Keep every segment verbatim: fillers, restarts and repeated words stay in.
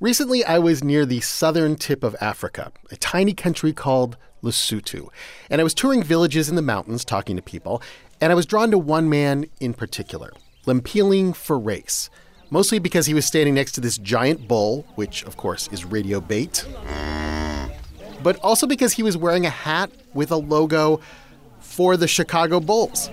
Recently, I was near the southern tip of Africa, a tiny country called Lesotho. And I was touring villages in the mountains, talking to people, and I was drawn to one man in particular, Lempiling Ferrace, mostly because he was standing next to this giant bull, which, of course, is radio bait, but also because he was wearing a hat with a logo for the Chicago Bulls,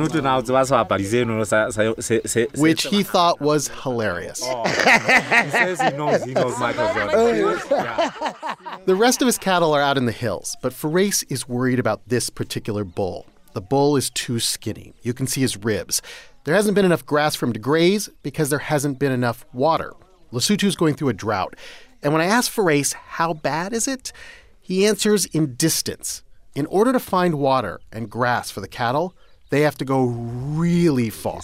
which he thought was hilarious. Oh. He says he knows, he knows Michael Jordan. The rest of his cattle are out in the hills, but Ferrace is worried about this particular bull. The bull is too skinny. You can see his ribs. There hasn't been enough grass for him to graze because there hasn't been enough water. Lesotho's going through a drought. And when I ask Ferrace, how bad is it? He answers in distance. In order to find water and grass for the cattle, they have to go really far.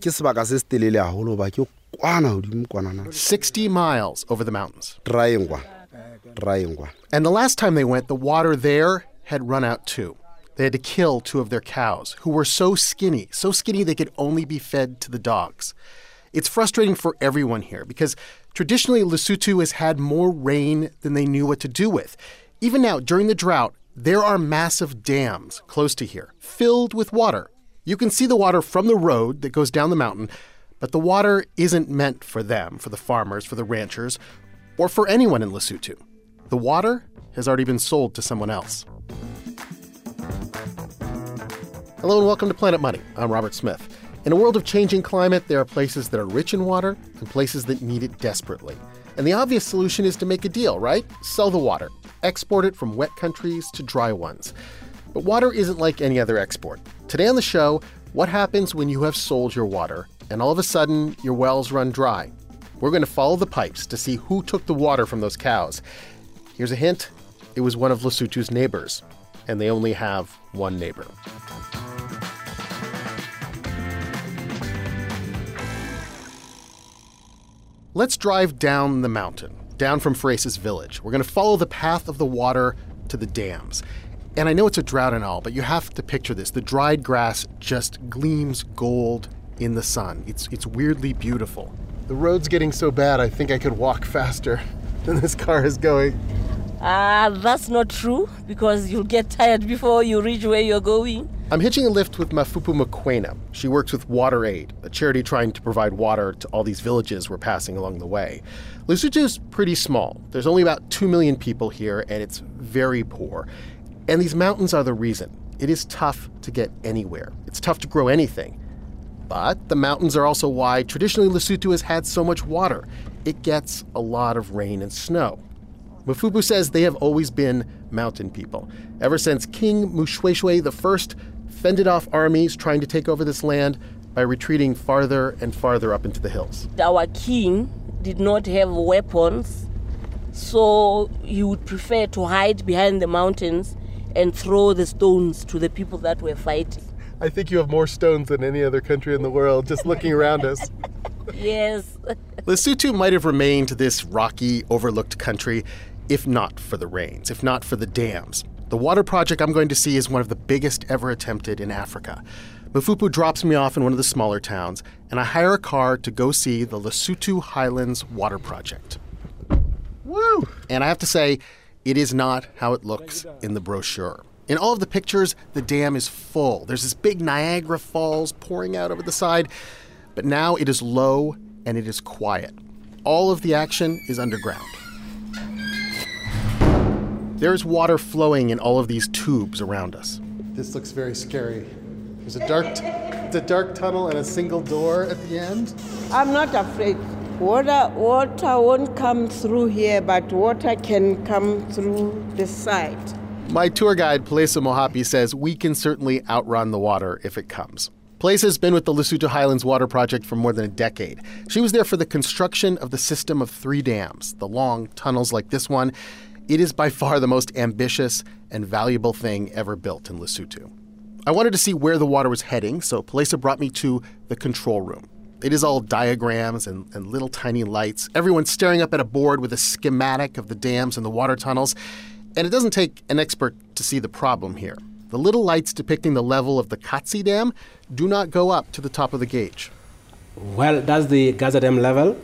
sixty miles over the mountains. And the last time they went, the water there had run out too. They had to kill two of their cows, who were so skinny, so skinny they could only be fed to the dogs. It's frustrating for everyone here because traditionally Lesotho has had more rain than they knew what to do with. Even now, during the drought, there are massive dams close to here, filled with water. You can see the water from the road that goes down the mountain, but the water isn't meant for them, for the farmers, for the ranchers, or for anyone in Lesotho. The water has already been sold to someone else. Hello and welcome to Planet Money. I'm Robert Smith. In a world of changing climate, there are places that are rich in water and places that need it desperately. And the obvious solution is to make a deal, right? Sell the water. Export it from wet countries to dry ones. But water isn't like any other export. Today on the show, what happens when you have sold your water and all of a sudden your wells run dry? We're going to follow the pipes to see who took the water from those cows. Here's a hint. It was one of Lesotho's neighbors, and they only have one neighbor. Let's drive down the mountain, down from Ferrace's village. We're going to follow the path of the water to the dams. And I know it's a drought and all, but you have to picture this. The dried grass just gleams gold in the sun. It's it's weirdly beautiful. The road's getting so bad, I think I could walk faster than this car is going. Ah, uh, that's not true, because you'll get tired before you reach where you're going. I'm hitching a lift with Mafupu Mokoena. She works with Water Aid, a charity trying to provide water to all these villages we're passing along the way. Lesotho's pretty small. There's only about two million people here, and it's very poor. And these mountains are the reason. It is tough to get anywhere. It's tough to grow anything. But the mountains are also why traditionally Lesotho has had so much water. It gets a lot of rain and snow. Mafupu says they have always been mountain people. Ever since King Moshoeshoe the First fended off armies trying to take over this land by retreating farther and farther up into the hills. Our king did not have weapons, so he would prefer to hide behind the mountains and throw the stones to the people that were fighting. I think you have more stones than any other country in the world, just looking around us. Yes. Lesotho might have remained this rocky, overlooked country if not for the rains, if not for the dams. The water project I'm going to see is one of the biggest ever attempted in Africa. Mafupu drops me off in one of the smaller towns, and I hire a car to go see the Lesotho Highlands Water Project. Woo! And I have to say, it is not how it looks in the brochure. In all of the pictures, the dam is full. There's this big Niagara Falls pouring out over the side. But now it is low and it is quiet. All of the action is underground. There's water flowing in all of these tubes around us. This looks very scary. There's a dark, t- a dark tunnel and a single door at the end. I'm not afraid. Water, water won't come through here, but water can come through the side. My tour guide, Palesa Mohapi, says we can certainly outrun the water if it comes. Palesa's been with the Lesotho Highlands Water Project for more than a decade. She was there for the construction of the system of three dams, the long tunnels like this one. It is by far the most ambitious and valuable thing ever built in Lesotho. I wanted to see where the water was heading, so Palesa brought me to the control room. It is all diagrams and, and little tiny lights. Everyone's staring up at a board with a schematic of the dams and the water tunnels. And it doesn't take an expert to see the problem here. The little lights depicting the level of the Katsi Dam do not go up to the top of the gauge. Well, that's the Gaza Dam level.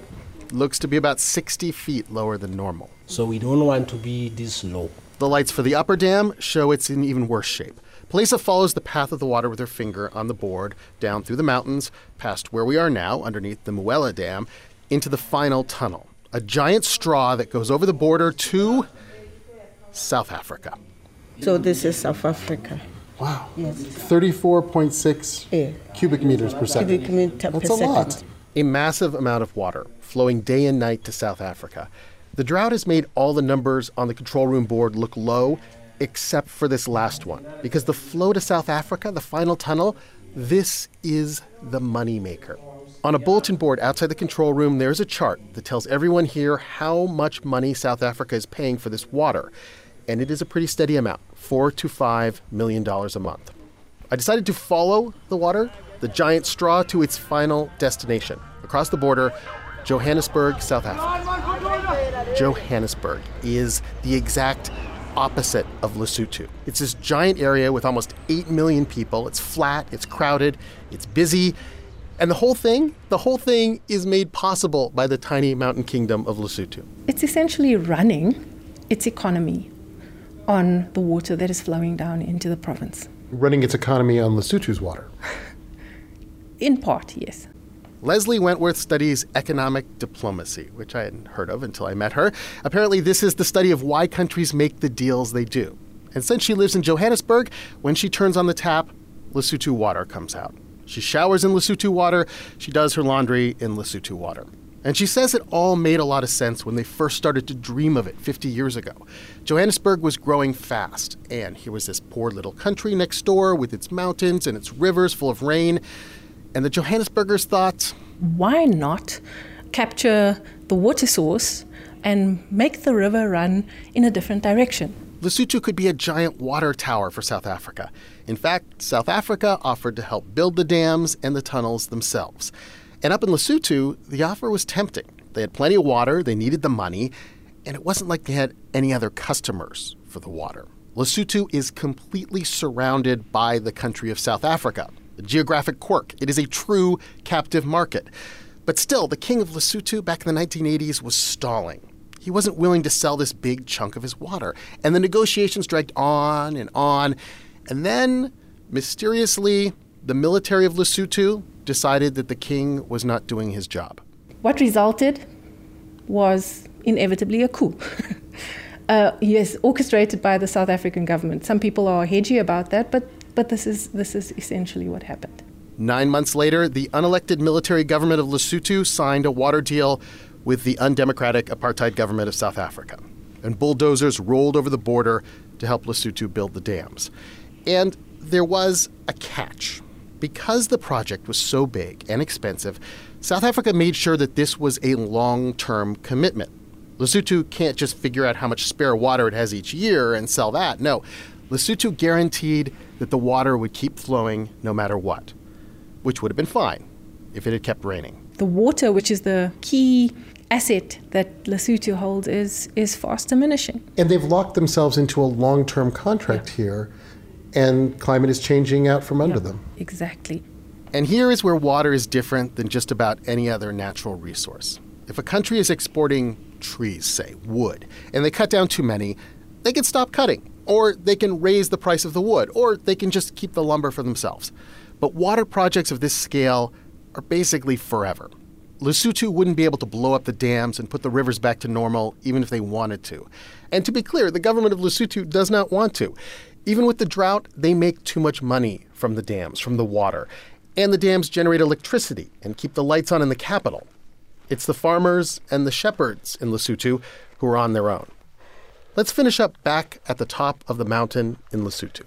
looks to be about sixty feet lower than normal. So we don't want to be this low. The lights for the upper dam show it's in even worse shape. Palesa follows the path of the water with her finger on the board, down through the mountains, past where we are now, underneath the Muela Dam, into the final tunnel, a giant straw that goes over the border to South Africa. So this is South Africa. Wow. Yes. thirty-four point six Yeah. cubic meters per second. Cubic meter That's per a lot. second. A massive amount of water flowing day and night to South Africa. The drought has made all the numbers on the control room board look low, except for this last one. Because the flow to South Africa, the final tunnel, this is the moneymaker. On a bulletin board outside the control room, there's a chart that tells everyone here how much money South Africa is paying for this water. And it is a pretty steady amount, four to five million dollars a month. I decided to follow the water, the giant straw, to its final destination, across the border, Johannesburg, South Africa. Johannesburg is the exact opposite of Lesotho. It's this giant area with almost eight million people. It's flat, it's crowded, it's busy. And the whole thing, the whole thing is made possible by the tiny mountain kingdom of Lesotho. It's essentially running its economy on the water that is flowing down into the province. Running its economy on Lesotho's water. In part, yes. Leslie Wentworth studies economic diplomacy, which I hadn't heard of until I met her. Apparently, this is the study of why countries make the deals they do. And since she lives in Johannesburg, when she turns on the tap, Lesotho water comes out. She showers in Lesotho water. She does her laundry in Lesotho water. And she says it all made a lot of sense when they first started to dream of it fifty years ago. Johannesburg was growing fast, and here was this poor little country next door with its mountains and its rivers full of rain. And the Johannesburgers thought, why not capture the water source and make the river run in a different direction? Lesotho could be a giant water tower for South Africa. In fact, South Africa offered to help build the dams and the tunnels themselves. And up in Lesotho, the offer was tempting. They had plenty of water, they needed the money, and it wasn't like they had any other customers for the water. Lesotho is completely surrounded by the country of South Africa. A geographic quirk. It is a true captive market. But still, the king of Lesotho back in the nineteen eighties was stalling. He wasn't willing to sell this big chunk of his water. And the negotiations dragged on and on. And then, mysteriously, the military of Lesotho decided that the king was not doing his job. What resulted was inevitably a coup. uh, yes, orchestrated by the South African government. Some people are hedgy about that, but But this is this is essentially what happened. Nine months later, the unelected military government of Lesotho signed a water deal with the undemocratic apartheid government of South Africa. And bulldozers rolled over the border to help Lesotho build the dams. And there was a catch. Because the project was so big and expensive, South Africa made sure that this was a long-term commitment. Lesotho can't just figure out how much spare water it has each year and sell that. No, Lesotho guaranteed that the water would keep flowing no matter what, which would have been fine if it had kept raining. The water, which is the key asset that Lesotho holds, is, is fast diminishing. And they've locked themselves into a long-term contract yeah. here, and climate is changing out from under yeah, them. Exactly. And here is where water is different than just about any other natural resource. If a country is exporting trees, say, wood, and they cut down too many, they can stop cutting. Or they can raise the price of the wood, or they can just keep the lumber for themselves. But water projects of this scale are basically forever. Lesotho wouldn't be able to blow up the dams and put the rivers back to normal even if they wanted to. And to be clear, the government of Lesotho does not want to. Even with the drought, they make too much money from the dams, from the water. And the dams generate electricity and keep the lights on in the capital. It's the farmers and the shepherds in Lesotho who are on their own. Let's finish up back at the top of the mountain in Lesotho.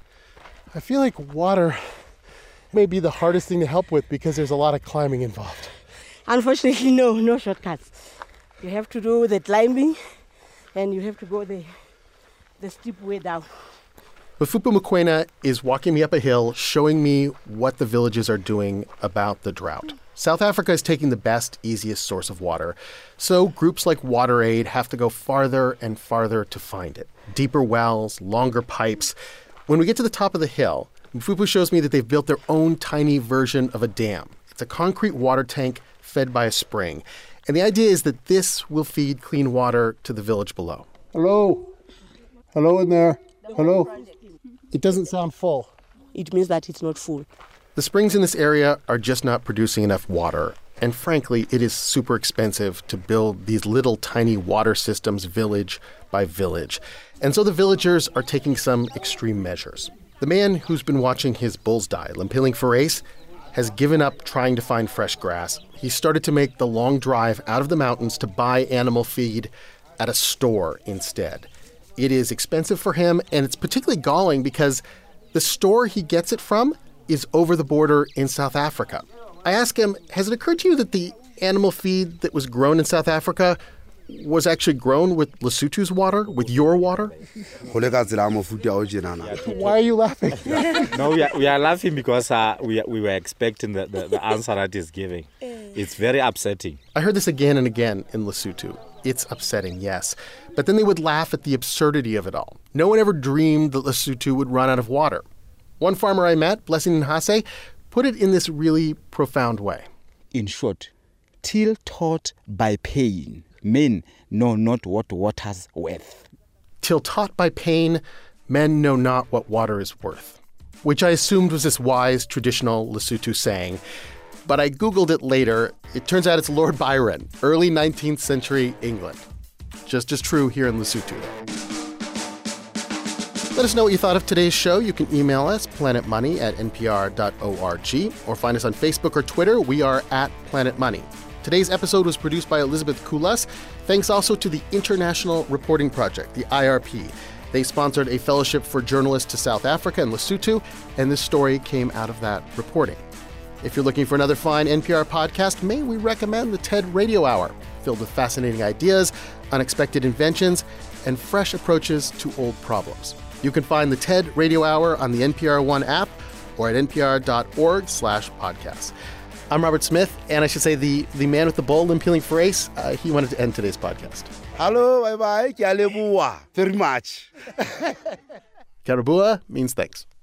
I feel like water may be the hardest thing to help with because there's a lot of climbing involved. Unfortunately, no, no shortcuts. You have to do the climbing and you have to go the, the steep way down. Mafuphu Mokoena is walking me up a hill, showing me what the villages are doing about the drought. South Africa is taking the best, easiest source of water. So groups like WaterAid have to go farther and farther to find it. Deeper wells, longer pipes. When we get to the top of the hill, Mafuphu shows me that they've built their own tiny version of a dam. It's a concrete water tank fed by a spring. And the idea is that this will feed clean water to the village below. Hello? Hello in there? Hello? It doesn't sound full. It means that it's not full. The springs in this area are just not producing enough water. And frankly, it is super expensive to build these little tiny water systems village by village. And so the villagers are taking some extreme measures. The man who's been watching his bulls die, Limpiling Fereis, has given up trying to find fresh grass. He started to make the long drive out of the mountains to buy animal feed at a store instead. It is expensive for him, and it's particularly galling because the store he gets it from is over the border in South Africa. I ask him, has it occurred to you that the animal feed that was grown in South Africa was actually grown with Lesotho's water, with your water? Why are you laughing? No, we are, we are laughing because uh, we, we were expecting the, the, the answer that he's giving. It's very upsetting. I heard this again and again in Lesotho. It's upsetting, yes. But then they would laugh at the absurdity of it all. No one ever dreamed that Lesotho would run out of water. One farmer I met, Blessing Nhase, put it in this really profound way. In short, till taught by pain, men know not what water's worth. Till taught by pain, men know not what water is worth. Which I assumed was this wise, traditional Lesotho saying. But I Googled it later. It turns out it's Lord Byron, early nineteenth century England. Just as true here in Lesotho. Let us know what you thought of today's show. You can email us, planetmoney at n p r dot org, or find us on Facebook or Twitter. We are at Planet Money. Today's episode was produced by Elizabeth Kulas. Thanks also to the International Reporting Project, the I R P. They sponsored a fellowship for journalists to South Africa and Lesotho, and this story came out of that reporting. If you're looking for another fine N P R podcast, may we recommend the TED Radio Hour, filled with fascinating ideas, unexpected inventions, and fresh approaches to old problems. You can find the TED Radio Hour on the N P R One app or at n p r dot org slash podcasts. I'm Robert Smith, and I should say the, the man with the bull, Limpiling Fereis, uh, he wanted to end today's podcast. Hello, bye-bye. Very much. Karabua means thanks.